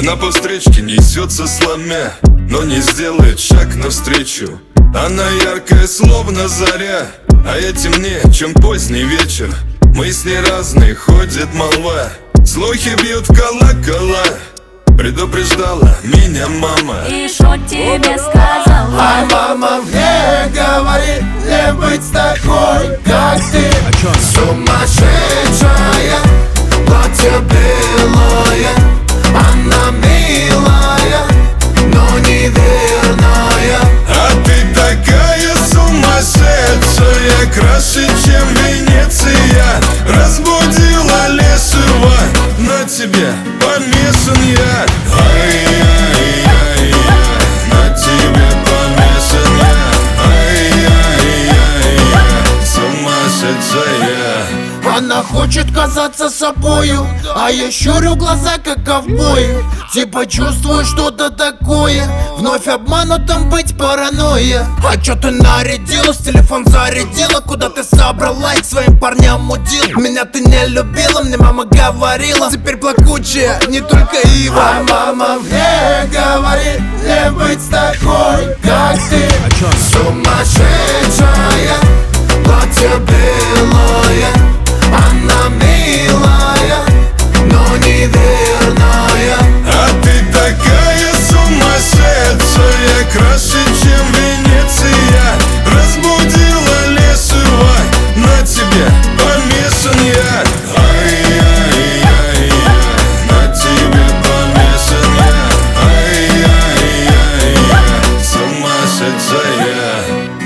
Она по встречке несется сломя, но не сделает шаг навстречу. Она яркая, словно заря, а я темнее, чем поздний вечер. Мы с ней разные, ходит молва, слухи бьют в колокола. Предупреждала меня мама. И шо тебе сказала? А мама мне говорит не быть такой, как ты. Сумасшедшая, платье белое, она милая, но неверная. А ты такая сумасшедшая, краше, чем Венеция. Разбудила лесова, на тебе помешан я. Ай-яй-яй-яй, на тебе помешан я. Ай-яй-яй-яй, сумасшедшая. Она хочет казаться собою, а я щурю глаза, как ковбою. Типа чувствую что-то такое, вновь обманутым быть паранойя. А чё ты нарядилась, телефон зарядила? Куда ты собрала и к своим парням удил? Меня ты не любила, мне мама говорила. Теперь плакучая, не только ива. А мама мне говорит не быть такой, как ты. Сумасшедшая, платье белое, она милая, но неверная. А ты такая сумасшедшая, краше, чем Венеция. Разбудила лесова, на тебе помешан я. Ай-яй-яй-яй, на тебе помешан я. Ай-яй-яй-яй, сумасшедшая.